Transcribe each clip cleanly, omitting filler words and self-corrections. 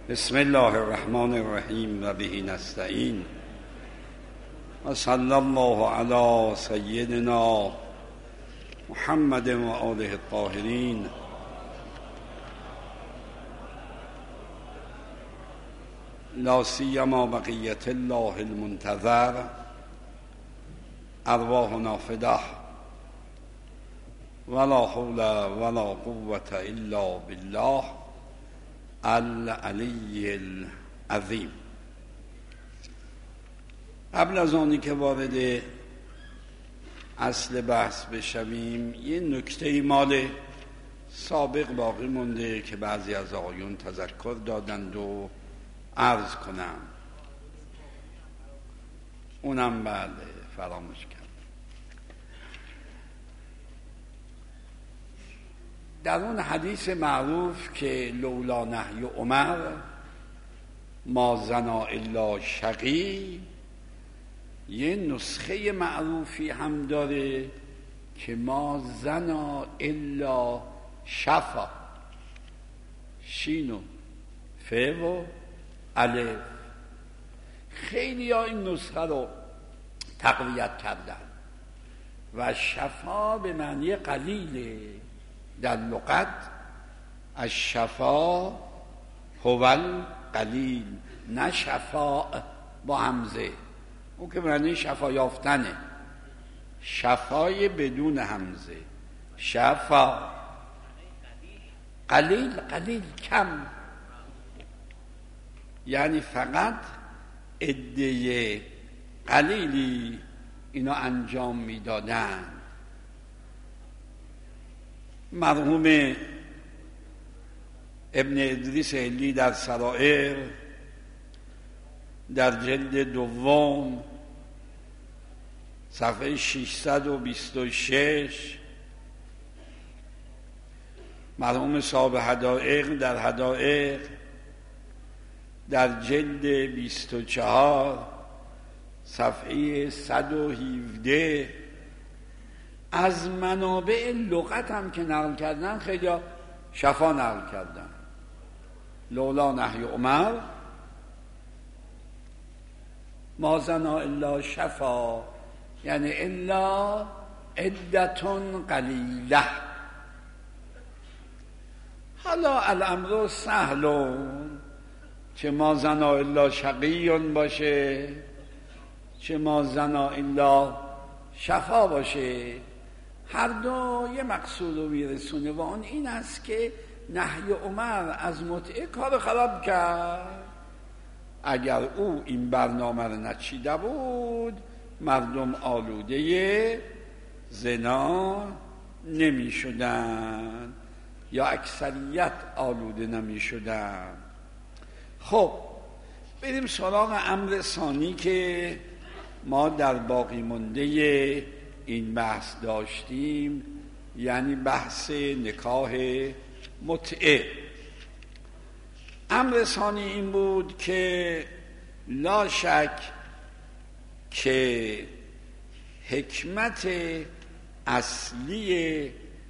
بسم الله الرحمن الرحیم و به نستعین و صلی الله علی سیدنا محمد و آله الطاهرین. لا سیما بقیت الله المنتظر ارواحنا فداه ولا حول ولا قوة الا بالله العلی العظیم. قبل از آنی که وارد اصل بحث بشویم یه نکته مال سابق باقی مونده که بعضی از آقایون تذکر دادند و عرض کنم، اونم بله فراموش کرد. در اون حدیث معروف که لولا نهی عمر ما زنا الا شقی، یه نسخه معروفی هم داره که ما زنا الا شفا، شین و ف و الف. خیلی ها این نسخه رو تقویت کردن و شفا به معنی قلیله. در لغت الشفا هو القلیل، نه شفا با همزه، اون که معنی شفا یافتنه، شفای بدون همزه، شفا. قلیل قلیل کم، یعنی فقط عده قلیلی اینا انجام میدادن. مرحوم ابن ادریس حلی در سرائر در جلد دوم صفحه 626، مرحوم صاحب حدائق در حدائق در جلد 24 صفحه 117 از منابع لغت هم که نقل کردن خیلی شفا نقل کردن. لولا نهی عمر ما زنا الا شفا، یعنی الا عدتون قلیله. حالا الامر سهلون، چه ما زنا الا شقیون باشه چه ما زنا الا شفا باشه، هر دو یه مقصود رو میرسونه و آن این است که نهی عمر از متعه کار خراب کرد. اگر او این برنامه رو نچیده بود مردم آلوده زنا نمی شدن یا اکثریت آلوده نمی شدن. خب بریم سراغ امر ثانی که ما در باقی مونده این بحث داشتیم، یعنی بحث نکاح متعه. امر ثانی این بود که لا شک که حکمت اصلی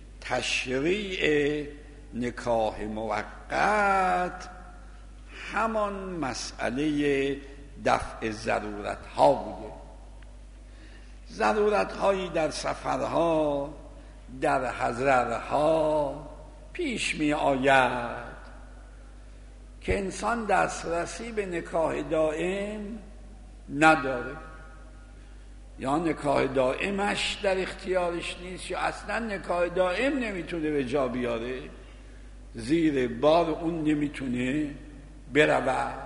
تشریع نکاح موقت همان مسئله دفع ضرورت ها بوده. ضرورت هایی در سفرها، در حضرها پیش می آید که انسان دسترسی به نکاح دائم نداره، یا نکاح دائمش در اختیارش نیست، یا اصلا نکاح دائم نمیتونه به جا بیاره، زیر بار اون نمیتونه برود.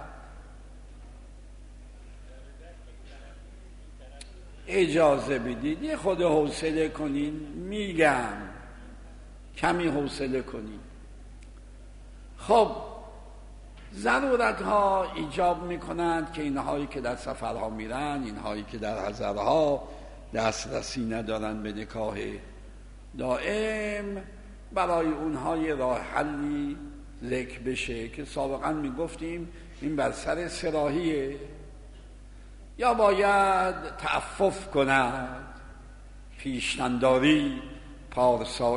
اجازه بدید یه خود حوصله کنین، میگم کمی حوصله کنین. خب ضرورت ها ایجاب میکنند که اینهایی که در سفرها میرن، اینهایی که در حضرها دسترسی ندارن به نکاح دائم، برای اونها یه راه حلی ذکر بشه که سابقا میگفتیم این بر سر صراحیه، یا باید تعفف کند، پیشننداری،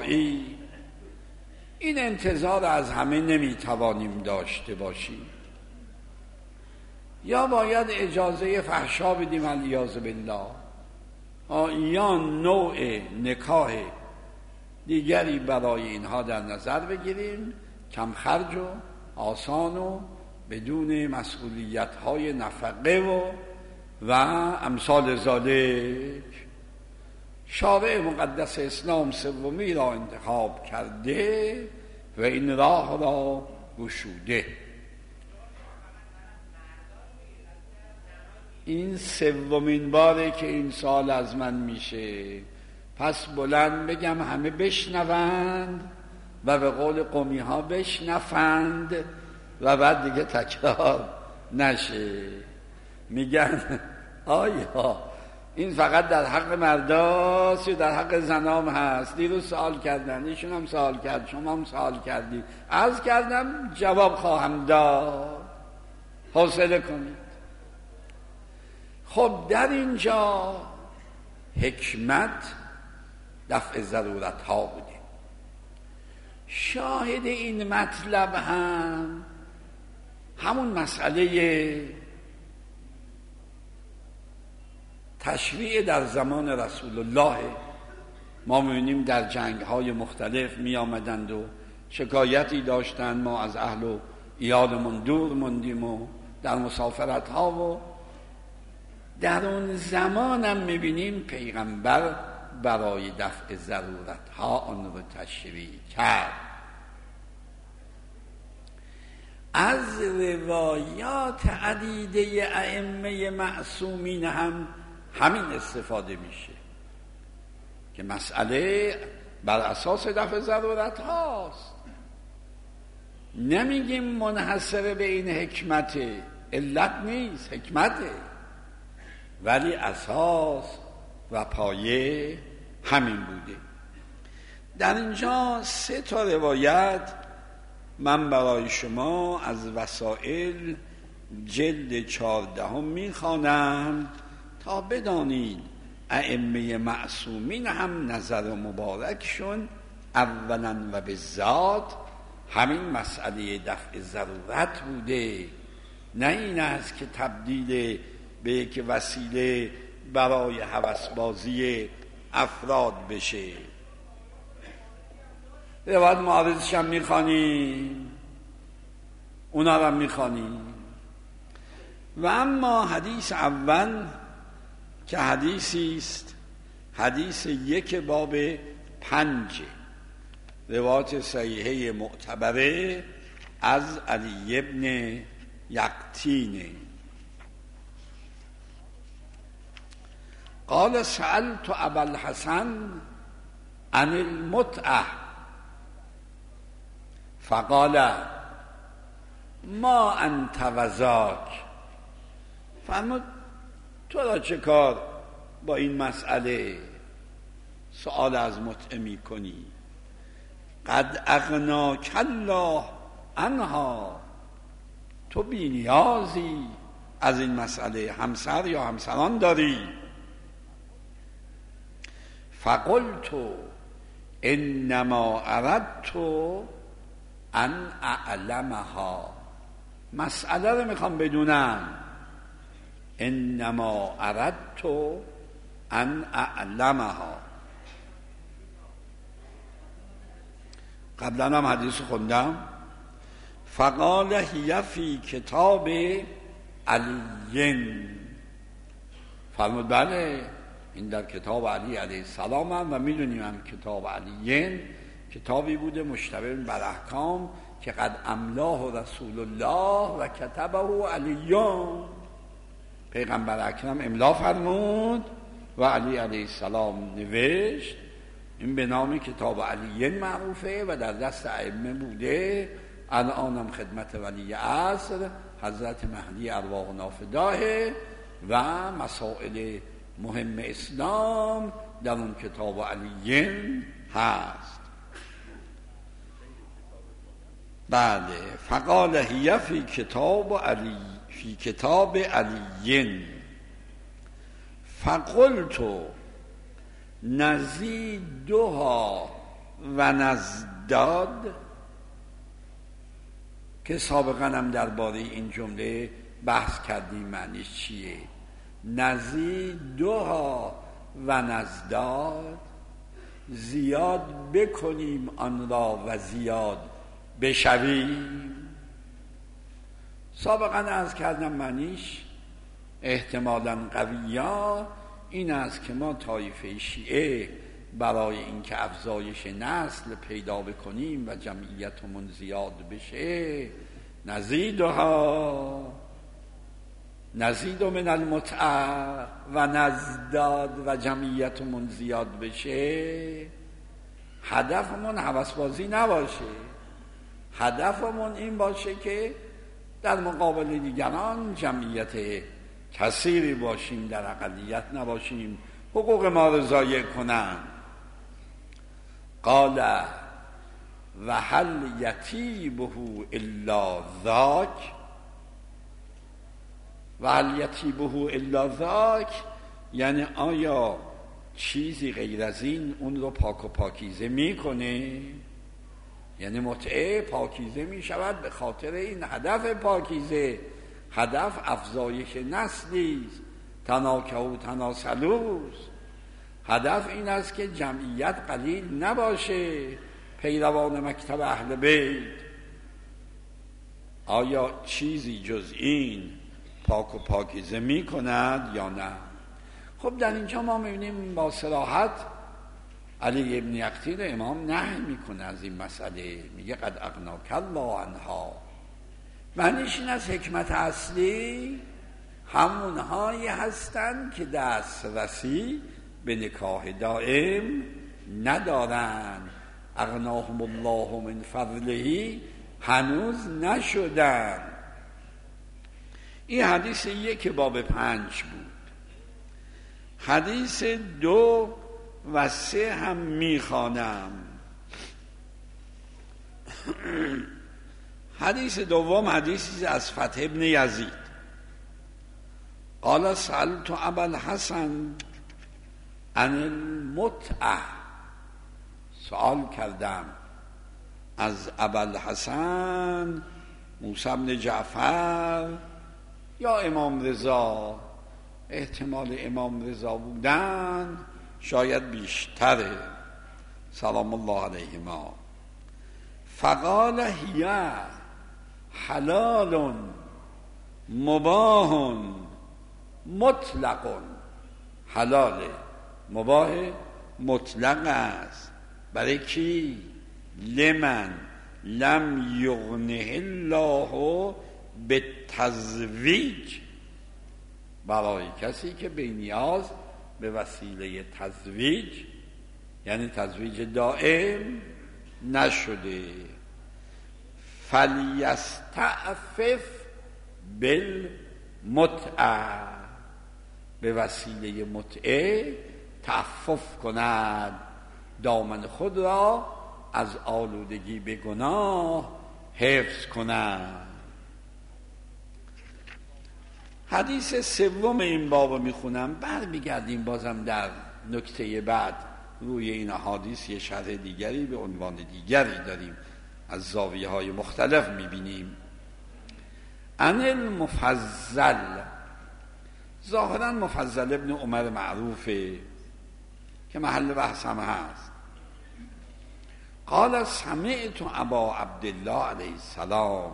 پارسایی. این انتظار از همه نمیتوانیم داشته باشیم. یا باید اجازه فحشا بدیم علیاذ بالله، یا نوع نکاح دیگری برای اینها در نظر بگیریم، کم خرج و آسان و بدون مسئولیت‌های نفقه و امثال ذالک. شارع مقدس اسلام سومی را انتخاب کرده و این راه را گشوده. این سومین باره که این سال از من میشه، پس بلند بگم همه بشنوند و به قول قومی ها بشنفند و بعد دیگه تکرار نشه. میگن آیا این فقط در حق مرداست یا در حق زنام هست؟ دیروز سوال کردن، ایشون هم سوال کرد، شما هم سوال کردید، عرض کردم جواب خواهم داد، حوصله کنید. خب در اینجا حکمت دفع ضرورت ها بوده. شاهد این مطلب هم همون مسئله تشریع در زمان رسول الله. ما می‌بینیم در جنگ‌های مختلف می آمدند و شکایتی داشتند، ما از اهل و ایالمون دور موندیم و در مسافرت‌ها، و در اون زمان هم می‌بینیم پیغمبر برای دفع ضرورت‌ها آن رو تشریع کرد. از روایات عدیده ائمه معصومین هم همین استفاده میشه که مسئله بر اساس دفع ضرورت هاست. نمیگیم منحصر به این حکمته، علت نیست، حکمته، ولی اساس و پایه همین بوده. در اینجا 3 روایت من برای شما از وسائل جلد 14 میخوانم تا بدانید ائمه معصومین هم نظر مبارکشون اولا و به ذات همین مسئله دفع ضرورت بوده، نه این است که تبدیل به یک وسیله برای هوسبازی افراد بشه. روایت معارضش هم میخوانیم، اونا رو هم میخوانیم. و اما حدیث اول که حدیثی است، حدیث 1 باب 5 روایت صحیحه معتبره از علی ابن یقطین. قال سألت ابا الحسن عن المتعة فقال ما انت وذاک. فرمود تو را چه کار با این مسئله سؤال از متعه می کنی؟ قد اغناک الله عنها، تو بی نیازی از این مسئله، همسر یا همسران داری. فقلت انما اردت ان اعلمها، مسئله رو میخوام بدونم. انما اردت ان اعلمها. قبلا هم حدیث خوندم. فقال هی فی کتاب علی. فرمود بله این در کتاب علی علیه السلام هم، و میدونیم هم کتاب علی کتابی بوده مشتمل بر احکام که قد املاه رسول الله و کتبه علیون، پیغمبر اکرم املا فرمود و علی علیه السلام نوشت. این به نام کتاب علی معروفه و در دست ائمه بوده. الانم خدمت ولی عصر حضرت مهدی ارواح نافداه و مسائل مهم اسلام در اون کتاب علی هست. بله. فقال هی فی کتاب علی، فی کتاب علی. فقلت نزیدها و نزداد، که سابقا هم درباره این جمله بحث کردیم معنیش چیه. نزیدها و نزداد، زیاد بکنیم آن را و زیاد بشویم. سابقا عرض کردم معنیش احتمالاً قویا این است که ما طایفه شیعه برای اینکه افزایش نسل پیدا بکنیم و جمعیتمون زیاد بشه، نزید من المتعه و نزداد و جمعیتمون زیاد بشه، هدفمون هوسبازی نباشه. هدفمون این باشه که در مقابل دیگران جمعیت کثیری باشیم، در اقلیت نباشیم، حقوق ما رو ضایع کنن. قال و هل یتیبه الا ذاک، و هل یتیبه الا ذاک یعنی آیا چیزی غیر از این اون رو پاک و پاکیزه میکنه؟ یعنی متعه پاکیزه میشود به خاطر این هدف پاکیزه، هدف افزایش نسلیست، تناکه و تناسلوس. هدف این است که جمعیت قلیل نباشه، پیروان مکتب اهل بیت. آیا چیزی جز این پاک و پاکیزه می کند یا نه؟ خب در اینجا ما می‌بینیم با صراحت علی ابن یقطین امام نهی میکنه از این مسئله، میگه قد اغناک الله عنها. معنیش این از حکمت اصلی همونهایی هستند که دسترسی به نکاح دائم ندارن، اغناهم الله من فضله هنوز نشدن. این حدیث 1 باب 5 بود. حدیث 2 و 3 هم میخوانم. حدیث دوم حدیثی از فتح ابن یزید. قال سألت ابا الحسن عن المتعه، سوال کردم از ابا الحسن موسی بن جعفر یا امام رضا، احتمال امام رضا بودن شاید بیشتره سلام الله علیهما. فقال هی حلال مباح مطلق، حلال مباح مطلق است. برای کی؟ لمن لم یغنه الله بالتزویج، برای کسی که به نیاز به وسیله تزویج یعنی تزویج دائم نشده. فلیستعفف بالمتعه، به وسیله متعه تعفف کند، دامن خود را از آلودگی به گناه حفظ کند. حدیث سوم این باب میخونم، برمیگردیم بازم در نکته بعد روی این حدیث یه شرح دیگری به عنوان دیگری داریم، از زاویه های مختلف میبینیم. عن المفضل، ظاهرا مفضل ابن عمر معروفه که محل بحث هم هست. قال سمعت ابا عبدالله علیه السلام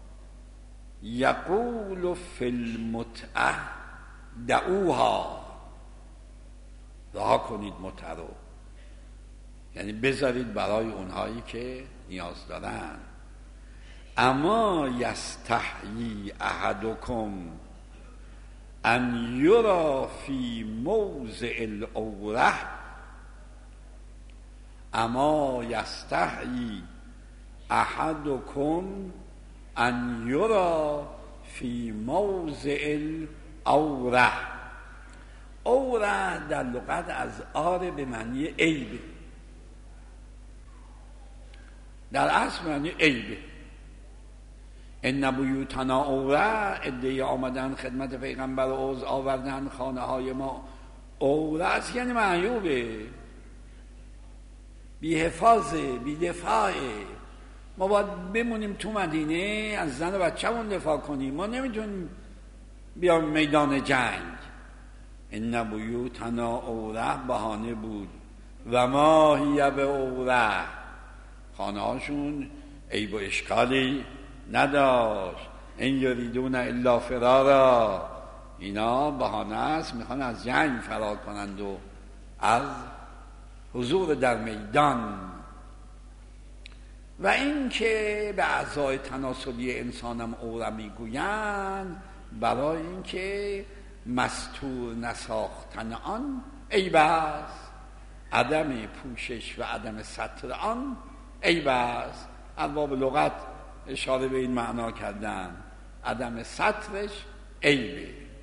یقول فی المتعه دعوها، رها کنید متعه رو، یعنی بذارید برای اونهایی که نیاز دارن. اما یستحیی احدکم ان یرا فی موضع العوره، اما یستحیی احدکم ان یرا فی موضع العوره. عوره در لغت از آره به معنی عیبه، در اصل معنی عیبه. ان بیوتنا عوره، عده‌ای آمدن خدمت پیغمبر و عذر آوردن خانه های ما عوره است، یعنی معیوبه، بی حفاظه، بی دفاعه. ما باید بمونیم تو مدینه از زن و بچه‌مون دفاع کنیم، ما نمیتونیم بیا میدان جنگ. ان بیوتنا عوره بهانه بود و ما هی به عوره، خانه هاشون عیب و اشکالی نداشت. این یریدون الا فرارا، اینا بهانه است، میخوان از جنگ فرار کنند و از حضور در میدان. و این که به اعضای تناسلی انسانم عوره میگویند برای اینکه مستور نساختن آن عیب است، عدم پوشش و عدم ستر آن عیب است. ارباب لغت اشاره به این معنا کردن، عدم سترش عیبه.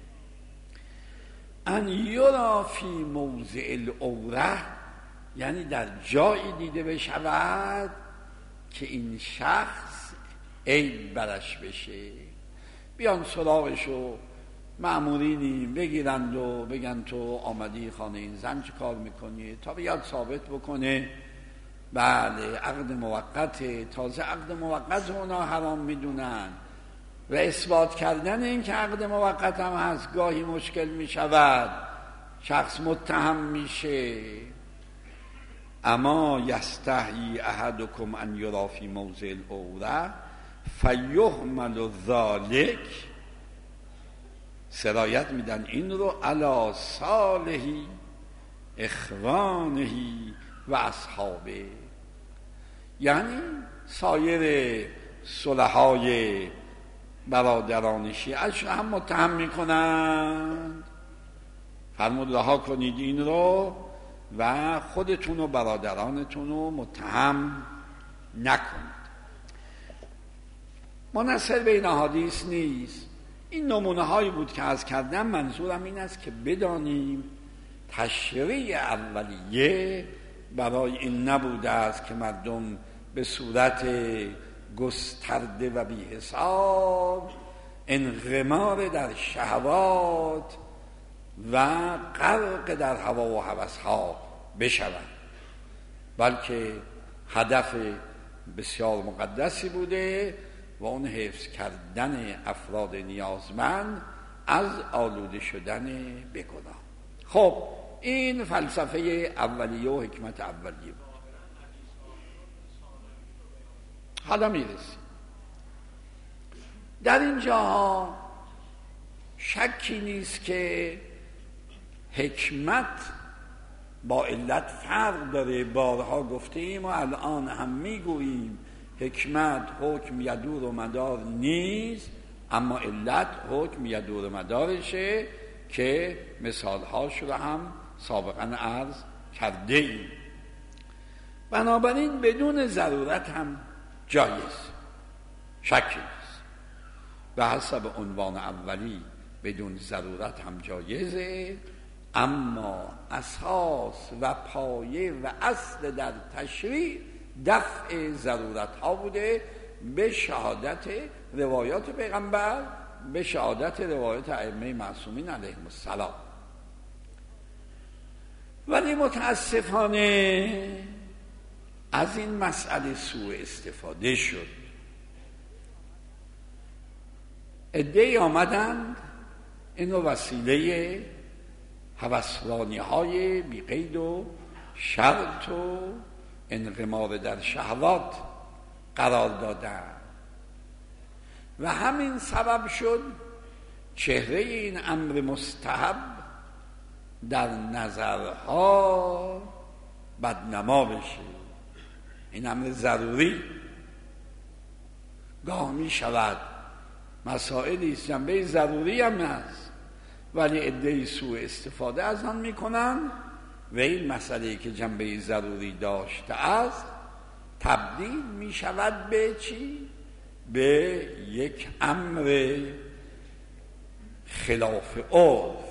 ان یرا فی موضع العوره، یعنی در جایی دیده بشود که این شخص عیب برش بشه، بیان سراغشو مأمورینی بگیرند و بگن تو آمدی خانه این زن چه کار میکنی، تا بیاد ثابت بکنه بله عقد موقته. تازه عقد موقت اونا حرام میدونن و اثبات کردن این که عقد موقت هم هست گاهی مشکل میشود، شخص متهم میشه. اما یستحیی احدکم ان یرا فی موضع العوره فیهمل ذلک، سرایت میدن این رو علی صالحی اخوانهی و اصحابه، یعنی سایر صلحای برادران شیعه‌اش هم متهم میکنند. فرمود رها کنید این رو و خودتون و برادرانتون رو متهم نکنید. منحصر به این احادیث نیست، این نمونه هایی بود که عرض کردم. منظورم این است که بدانیم تشریع اولیه برای این نبوده است که مردم به صورت گسترده و بی حساب انغمار در شهوات و غرق در هوا و هوس‌ها بشوند، بلکه هدف بسیار مقدسی بوده و اون حفظ کردن افراد نیازمند از آلوده شدن به گناه. خب این فلسفه اولیه و حکمت اولیه بود. حالا میرسیم در اینجا شکی نیست که حکمت با علت فرق داره. بارها گفتیم و الان هم میگوییم حکمت حکم یدور و مدار نیست، اما علت حکم یدور و مدارشه که مثالهاش رو هم سابقا عرض کرده ایم. بنابراین بدون ضرورت هم جایز، شکی نیست. به حسب عنوان اولی بدون ضرورت هم جایزه، اما اساس و پایه و اصل در تشریع دفع ضرورت ها بوده به شهادت روایات پیغمبر، به شهادت روایات ائمه معصومین علیهم السلام. ولی متاسفانه از این مسئله سوء استفاده شد. عده‌ای آمدند اینو وسیله هوسرانی های بی قید و شرط و انغمار در شهوات قرار دادن و همین سبب شد چهره این امر مستحب در نظرها بدنما بشه. این امر ضروری گاه می شود مسائلی است جنبه ضروری هم هست، ولی عده‌ای سوء استفاده از آن میکنن و این مسئله که جنبه ضروری داشته است تبدیل می شود به چی؟ به یک امر خلاف عرف.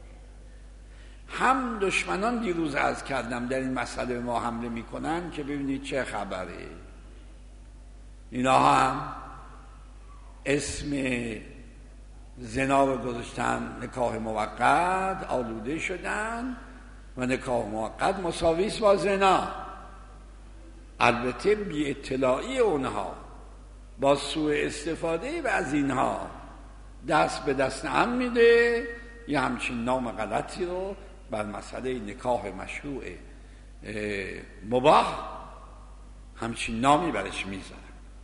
هم دشمنان دیروز عرض کردم در این مسئله به ما حمله میکنن که ببینید چه خبره. اینا هم اسم زنا رو گذاشتن نکاح موقت، آلوده شدن و نکاح موقت مساویس با زنا. البته بی اطلاعی اونها با سوء استفاده و از اینها دست به دست هم میده، یه همچین نام غلطی رو بر مسئله نکاح مشروع مباح همچین نامی برش میذارن.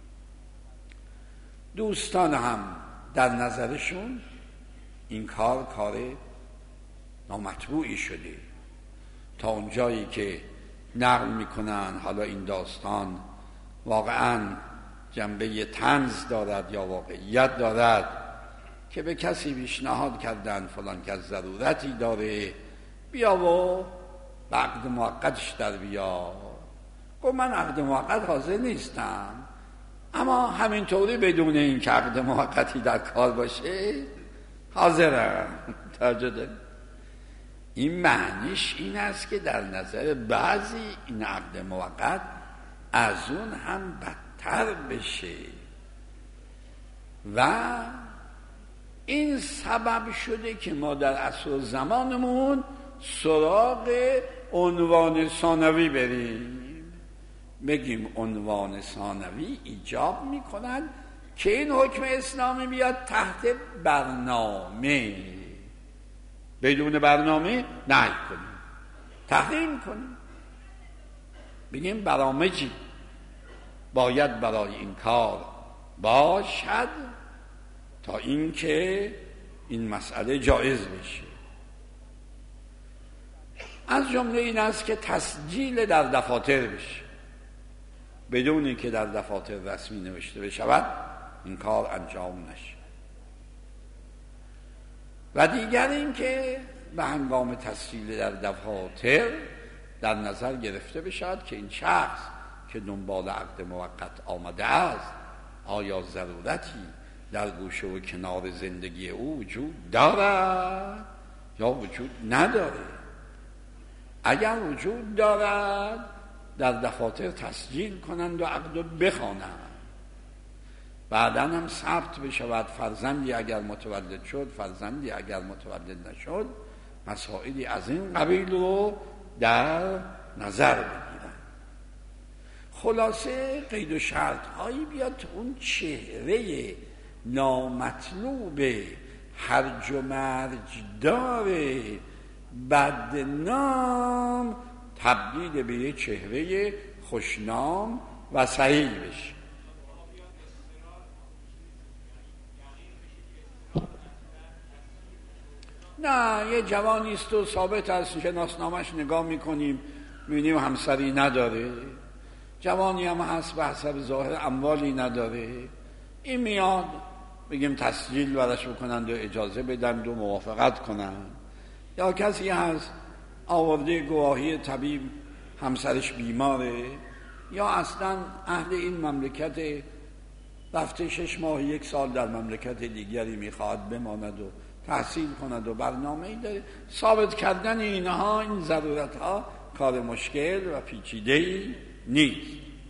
دوستان هم در نظرشون این کار نامطبوعی شده، تا اونجایی که نقل میکنن حالا این داستان واقعا جنبه طنز دارد یا واقعیت دارد که به کسی پیشنهاد کردن فلان کس ضرورتی داره بیا و به عقد موقتش در بیا. گفت من عقد موقت حاضر نیستم، اما همینطوری بدون این که عقد موقتی در کار باشه حاضرم. توجه. این معنیش این است که در نظر بعضی این عقد موقت از اون هم بدتر بشه و این سبب شده که ما در عصر زمانمون سراغ عنوان ثانوی بریم، بگیم عنوان ثانوی ایجاب میکنن که این حکم اسلامی بیاد تحت برنامه، بدون برنامه نهی کنیم، تحریم کنیم، بگیم برامجی باید برای این کار باشد تا اینکه این مسئله جایز بشه. از جمله این است که تسجیل در دفاتر بشه، بدون اینکه در دفاتر رسمی نوشته بشود این کار انجام نشه. و دیگر این که به هنگام تسجیل در دفاتر در نظر گرفته بشود که این شخص که دنبال عقد موقت آمده است آیا ضرورتی در گوشه و کنار زندگی او وجود دارد یا وجود نداره. اگر وجود دارد در دفاتر تسجیل کنند و عقد رو بخوانند، بعداً هم ثبت بشود فرزندی اگر متولد شد، فرزندی اگر متولد نشد، مسائلی از این قبیل رو در نظر بگیرند. خلاصه قید و شرط هایی بیاد تا اون چهره نامطلوب هرج و مرج داره بدنام تبدیل به یه چهره خوشنام و صحیح بشه. نه، یه جوانی است و ثابت است، شناسنامش نگاه میکنیم میبینیم همسری نداره، جوانی هم هست به حسب ظاهر اموالی نداره، این میاد بگیم تسجیل برش بکنند و اجازه بدند و موافقت کنند. یا کسی هست آورده گواهی طبیب همسرش بیماره، یا اصلا اهل این مملکت رفته 6 ماه 1 سال در مملکت دیگری میخواد بماند و تحصیل کند و برنامه‌ای داره. ثابت کردن اینها، این ضرورتها کار مشکل و پیچیده‌ای نیست.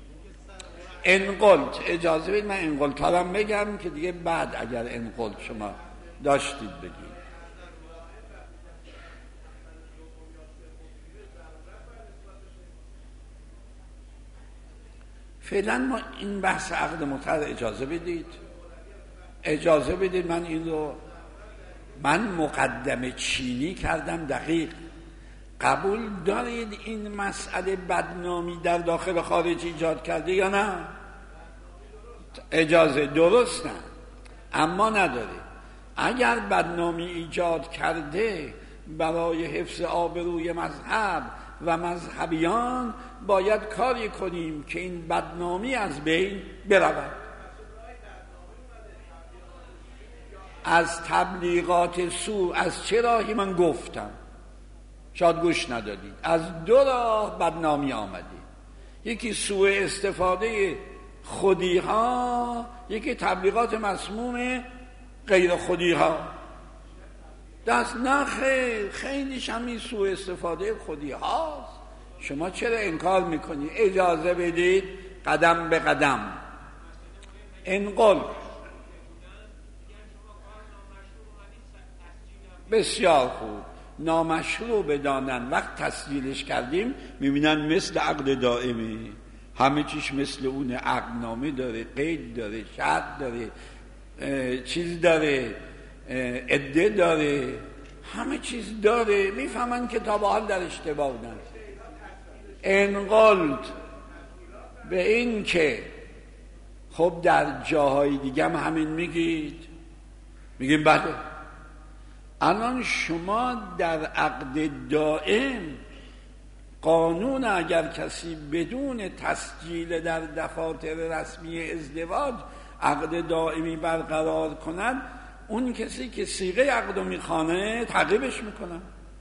انقلت اجازه بدید من انقلتارم بگم که دیگه بعد اگر انقلت شما داشتید بگید. فعلا ما این بحث عقد مطلق اجازه بدید من این رو مقدمه چینی کردم دقیق. قبول دارید این مسئله بدنامی در داخل خارج ایجاد کرده یا نه؟ اجازه درست نه، اما نداره. اگر بدنامی ایجاد کرده برای حفظ آبروی مذهب و مذهبیان باید کاری کنیم که این بدنامی از بین برود. از تبلیغات سو از چه راهی من گفتم، شاید گوش ندادید. از 2 راه بدنامی آمده، یکی سوء استفاده خودی ها، یکی تبلیغات مسموم غیر خودی ها. دست نخیر، خیلیش همین سوء استفاده خودی هاست. شما چرا انکار میکنید؟ اجازه بدید قدم به قدم. انقل بسیار خوب، نامشروع بدانن وقت تسجیلش کردیم میبینن مثل عقد دائمی، همه چیش مثل اون، عقدنامه داره، قید داره، شرط داره، چیز داره، عده داره، همه چیز داره، میفهمن که تا به حال در اشتباه بودن. انقلت به این که خب در جاهای دیگه هم همین میگیم بله. الان شما در عقد دائم قانون اگر کسی بدون تسجیل در دفاتر رسمی ازدواج عقد دائمی برقرار کند، اون کسی که صیغه عقد رو میخوانه تعقیبش میکنن.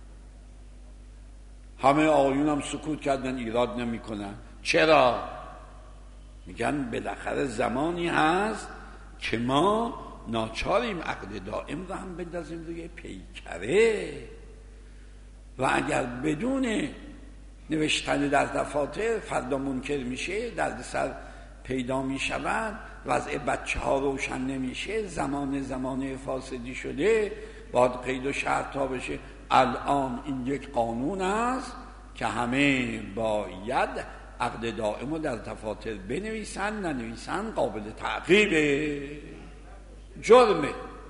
همه آقایون هم سکوت کردن، ایراد نمیکنن. چرا؟ میگن بالاخره زمانی هست که ما ناچاریم عقد دائم رو هم بندازیم روی پیکره و اگر بدون نوشتن در دفاتر فردا منکر میشه، دردسر پیدا میشود، وضع بچه ها روشن نمیشه، زمان فاسدی شده، باید قید و شرط ها بشه. الان این یک قانون است که همه باید عقد دائم رو در دفاتر بنویسن، ننویسن قابل تعقیبه، جرمه.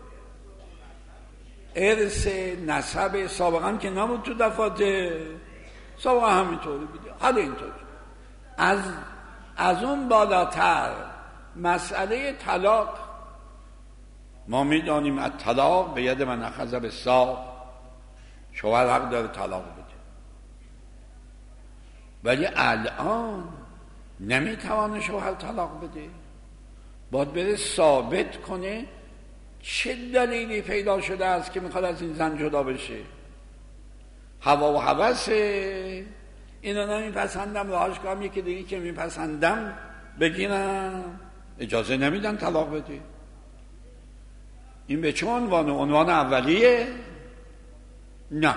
ارث نسب سابقا که نبود تو دفاتر، سابقا همینطوری بود، حالا اینطوری. از اون بالاتر مسئله طلاق، ما میدانیم الطلاق به ید من اخذ بالساق، شوهر حق داره طلاق بده، ولی الان نمیتوانه شوهر طلاق بده، باید بره ثابت کنه چه دلیلی پیدا شده است که میخواد از این زن جدا بشه. هوا و هوسه، اینا نمیپسندم، راهش کنم یکی دیگه که میپسندم بگیرم، اجازه نمیدن طلاق بده. این به چه عنوان اولیه؟ نه،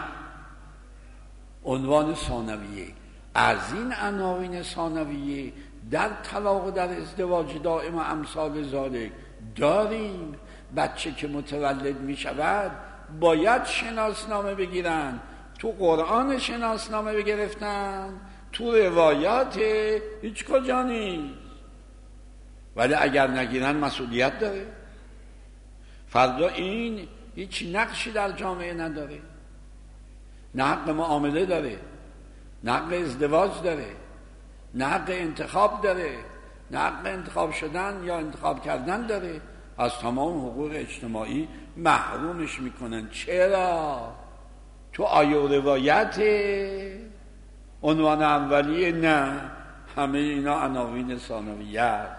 عنوان ثانویه. از این عناوین ثانویه در طلاق و در ازدواج دائم و امثال ذالک داریم. بچه که متولد می شود باید شناسنامه بگیرن، تو قرآن شناسنامه بگرفتن، تو روایات هیچ کجا نیست. ولی اگر نگیرن مسئولیت داره، فردا این هیچ نقشی در جامعه نداره، نه حق معامله داره، نه حق ازدواج داره، نه حق انتخاب داره، نه حق انتخاب شدن یا انتخاب کردن داره، از تمام حقوق اجتماعی محرومش میکنن. چرا؟ تو آیه و روایت عنوان اولیه نه، همه اینا عناوین ثانویه است.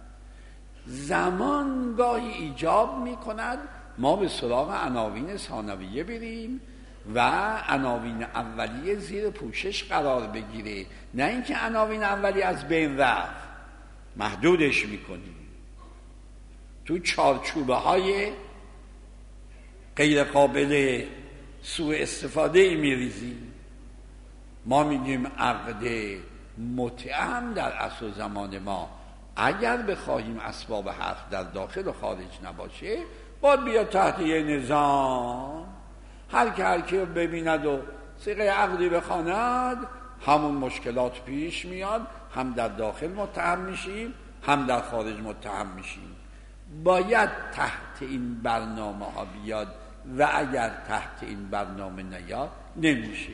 زمان گاهی ایجاب میکند ما به سراغ عناوین ثانویه بریم و عناوین اولیه زیر پوشش قرار بگیره، نه اینکه عناوین اولیه از بین رفت محدودش میکنیم، تو چارچوبه های غیر قابل سوء استفاده میریزیم. ما میگیم عقد متعم در عصر زمان ما اگر بخواهیم اسباب حق در داخل و خارج نباشه باید بیاد تحت یه نظام، هر کی ببیند و صیغه عقدی بخواند همون مشکلات پیش میاد، هم در داخل متهم میشیم هم در خارج متهم میشیم. باید تحت این برنامه ها بیاد و اگر تحت این برنامه نیاد نمیشه.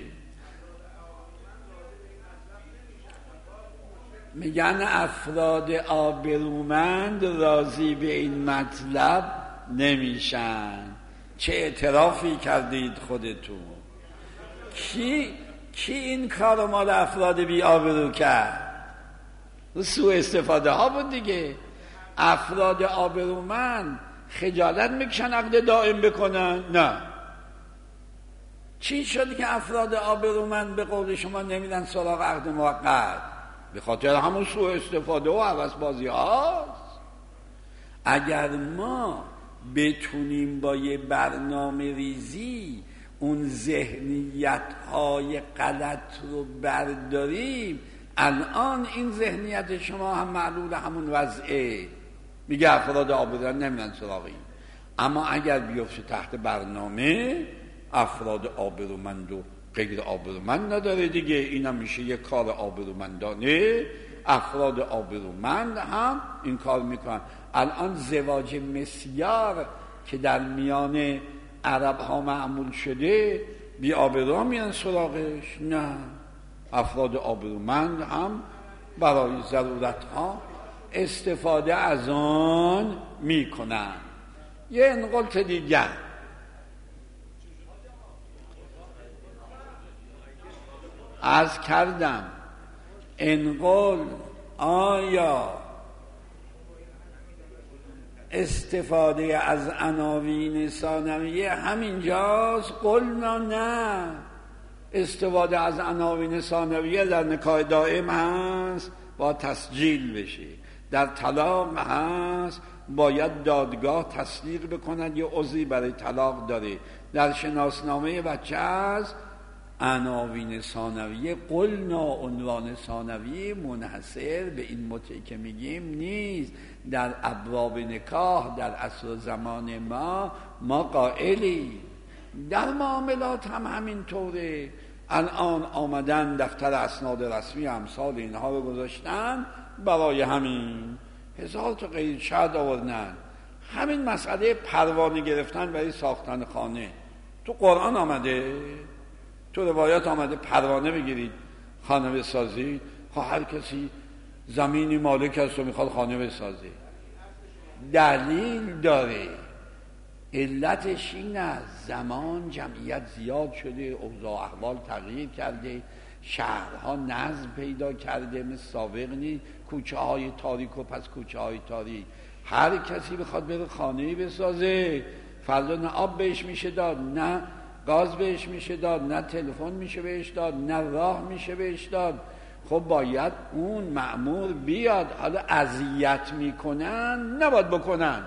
میگن افراد آبرومند راضی به این مطلب نمیشن. چه اعترافی کردید خودتون؟ کی این کارو مال افراد بی آبرو کرد؟ سوء استفاده ها بود دیگه. افراد آبرومند خجالت میکشن عقد دائم بکنن؟ نه. چی شد که افراد آبرومند به قول شما نمیدن سراغ عقد موقت؟ به خاطر همون سوء استفاده و هوس بازی هاست. اگر ما بتونیم با یه برنامه ریزی اون ذهنیت های غلط رو برداریم، الان این ذهنیت شما هم معلول همون وضعه، میگه افراد آبرومند نمیدن سراغ این. اما اگر بیفته تحت برنامه، افراد آبرومند و غیر آبرومند نداره دیگه، اینم میشه یک کار آبرومندانه. افراد آبرومند هم این کار میکنن. الان زواج مسیار که در میان عرب ها معمول شده بی آبرو میان سراغش؟ نه، افراد آبرومند هم برای ضرورت ها استفاده از آن میکنن. یه انقلت دیگر، عرض کردم انقل آیا استفاده از عناوین ثانویه همینجاست؟ قلنا نه، استفاده از عناوین ثانویه در نکاح دائم هست با تسجیل بشه، در طلاق هست باید دادگاه تصدیق بکند یه عضوی برای طلاق داره، در شناسنامه بچه هست عناوین ثانویه. قلنا عنوان ثانویه منحصر به این متعی که میگیم نیست، در ابواب نکاح در عصر زمان ما قائلی، در معاملات هم همینطوره. الان آمدن دفتر اسناد رسمی امثال اینها رو گذاشتن برای همین، هزار تا غیر شرط آوردن. همین مسئله پروانه گرفتن برای ساختن خانه تو قرآن آمده، تو روایات آمده پروانه بگیرید خانه بسازید؟ خب هر کسی زمینی مالک است و میخواد خانه بسازه، دلیل داره. علتش این است زمان جمعیت زیاد شده، اوضاع احوال تغییر کرده، شهرها نظم پیدا کرده، مثل سابق نیست کوچه های تاریک و پس کوچه های تاریک. هر کسی بخواد بره خانه‌ای بسازه فردا نه آب بهش میشه داد، نه گاز بهش میشه داد، نه تلفن میشه بهش داد، نه راه میشه بهش داد. خب باید اون مأمور بیاد. حالا اذیت میکنن نباید بکنن،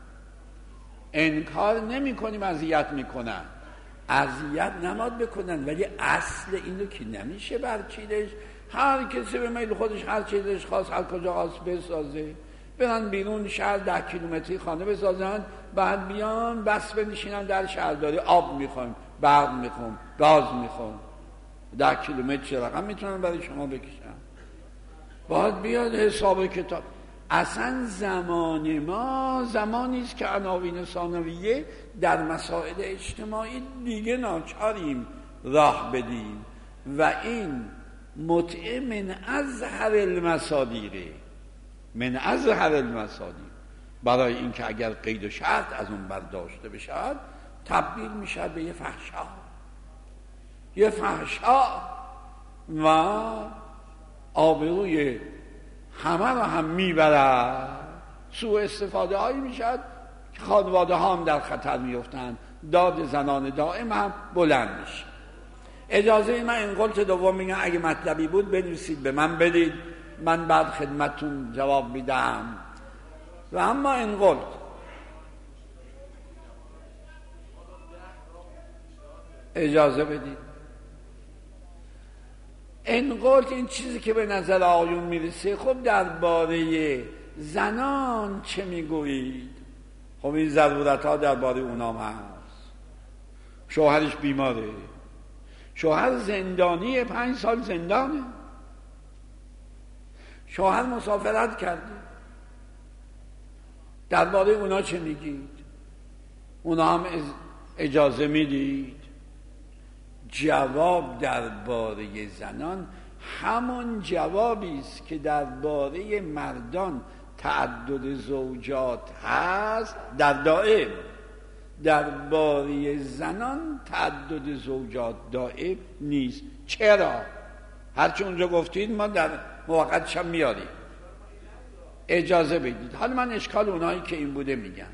انکار نمی کنیم اذیت میکنن، اذیت نباید بکنن، ولی اصل اینو که نمیشه برچیدش. هر کسی به میل خودش هر چیزش خواست هر کجا خواست بسازه، برن بیرون شهر 10 کیلومتری خانه بسازن، بعد بیان بس بنشینن در شهرداری آب میخوایم، برق میخوام، گاز میخوام. 10 کیلومتر چه رقم میتونن برای شما بکشن؟ باید بیاد حساب کتاب. اصلا زمان ما زمانی است که عناوین ثانویه در مسائل اجتماعی دیگه ناچاریم راه بدیم و این متعه من ازهر المصادیره، من ازهر المصادیر، برای اینکه اگر قید و شرط از اون برداشته بشد تبدیل میشه به یه فحشا، یه فحشا و آبروی همه رو هم میبرد، سوء استفاده هایی میشد که خانواده ها هم در خطر میفتن، داد زنان دائم هم بلند میشه. اجازه من این قلت دوم میگم اگه مطلبی بود بنویسید به من بدید، من بعد خدمتون جواب میدم. و اما این قلت اجازه بدید، این قلت این چیزی که به نظر آیون میرسه. خب درباره زنان چه میگویید؟ خب این ضرورت ها درباره اونام هست. شوهرش بیماره، شوهر زندانی 5 سال زندانه، شوهر مسافرت کرده، درباره اونا چه میگید؟ اونا هم اجازه میدید؟ جواب درباره زنان همون جوابی است که درباره مردان تعدد زوجات هست در دائم، درباره زنان تعدد زوجات دائم نیست. چرا؟ هرچی اونجا گفتید ما در موقعش هم میاریم. اجازه بدید حالا من اشکال اونایی که این بوده میگم.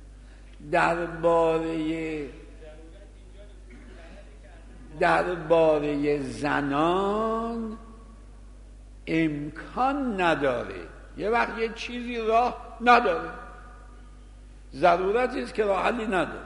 درباره زنان امکان نداره، یه وقت یه چیزی راه نداره، ضرورتی است که راه حلی نداره.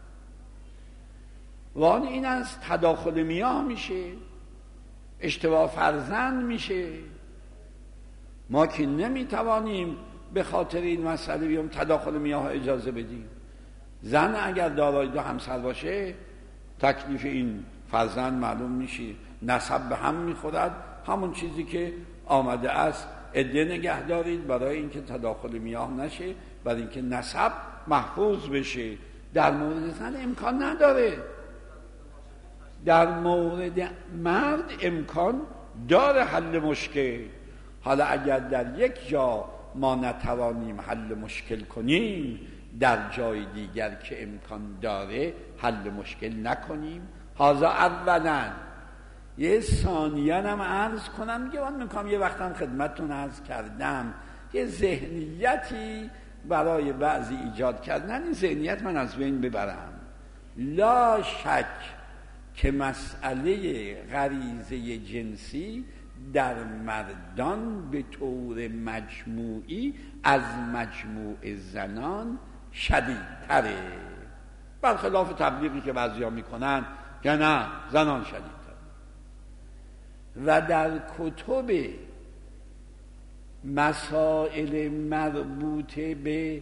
وان این است تداخل میاه میشه، اشتباه فرزند میشه. ما که نمیتوانیم به خاطر این مسئله بیام تداخل میاه اجازه بدیم. زن اگر دارای 2 همسر باشه تکلیف این فرزند معلوم میشه، نسب به هم میخورد. همون چیزی که آمده است عده نگه دارید برای اینکه تداخل میاه نشه، برای اینکه نسب محفوظ بشه. در مورد زن امکان نداره، در مورد مرد امکان داره حل مشکل. حالا اگر در یک جا ما نتوانیم حل مشکل کنیم، در جای دیگر که امکان داره حل مشکل نکنیم. حالا اولا یه ثانیاً هم عرض کنم، یه وقتم خدمتتون عرض کردم، یه ذهنیتی برای بعضی ایجاد کردن، این ذهنیت من از بین ببرم. لا شک که مسئله غریزه جنسی در مردان به طور مجموعی از مجموع زنان شدیدتره، برخلاف تبلیغی که بعضیا میکنن که نه زنان شدیدتر. و در کتب مسائل مربوطه به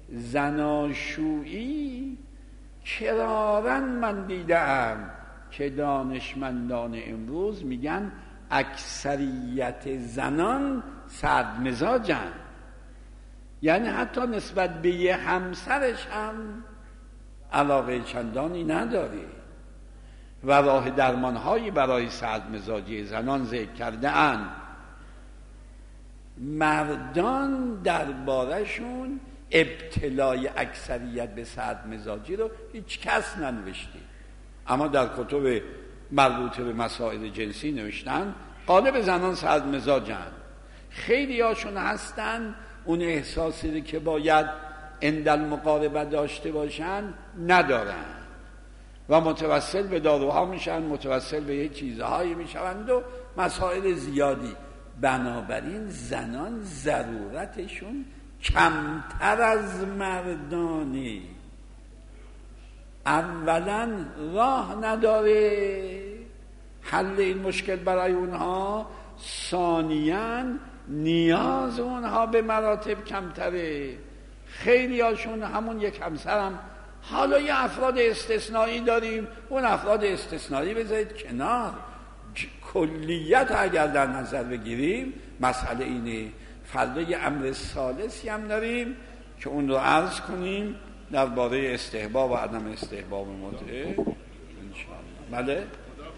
زناشویی کراراً من دیدم که دانشمندان امروز میگن اکثریت زنان سردمزاجن، یعنی حتی نسبت به یه همسرش هم علاقه چندانی نداره و راه درمانهایی برای سردمزاجی زنان ذکر کرده اند. مردان دربارشون ابتلای اکثریت به سردمزاجی رو هیچ کس ننوشته، اما در کتب مربوطه به مسائل جنسی نوشتن غالب زنان سردمزاجن. خیلی هاشون هستن اون احساسی که باید عند المقاربه داشته باشن ندارن و متوسل به داروها میشن، متوسل به یه چیزهایی میشوند و مسائل زیادی. بنابراین زنان ضرورتشون کمتر از مردانه. اولا راه نداره حل این مشکل برای اونها، ثانیاً نیاز اونها به مراتب کمتره. خیلی هاشون همون یک همسرم. حالا یه افراد استثنایی داریم، اون افراد استثنایی بذارید کنار، کلیت اگر در نظر بگیریم مسئله اینه. فردا یه امر ثالثی هم داریم که اون رو عرض کنیم درباره استحباب و عدم استحباب متعه انشاءالله. بله